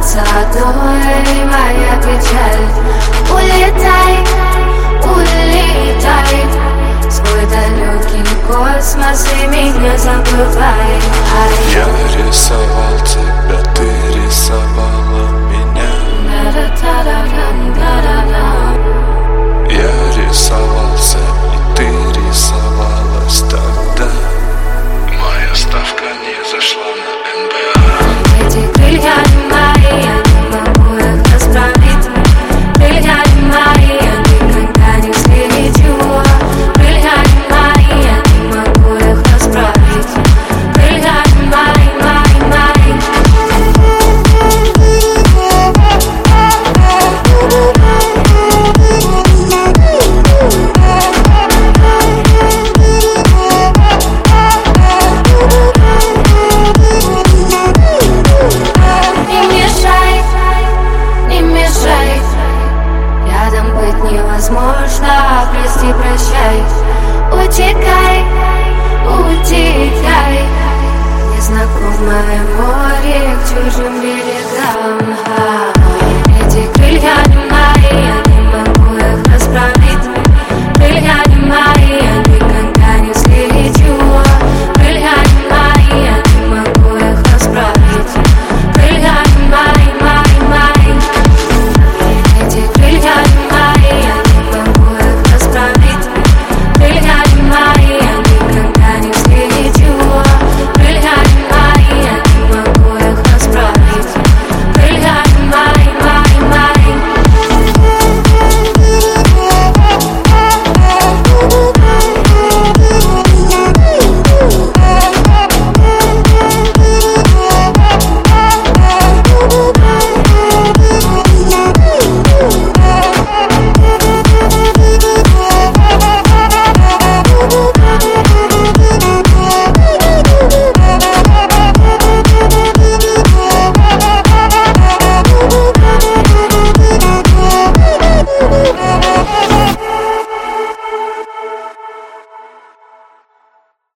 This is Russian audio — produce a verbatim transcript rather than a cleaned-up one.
кажется одной моя печаль. Улетай, улетай в свой далекий космос и меня забывай. Я рисовал тебя, ты рисовала меня. Я рисовался, и ты рисовалась тогда. Моя ставка не зашла на эн бэ а. Эти крылья не мои, я не могу их расправить. Крылья не мои, я никогда не взлечу. Крылья не мои, я не могу их расправить. Крылья не мои, мои, мои. Не мешай, не мешай. Рядом быть невозможно, прости, прощай. Утекай, утекай. Незнакомое море к чужим берегам.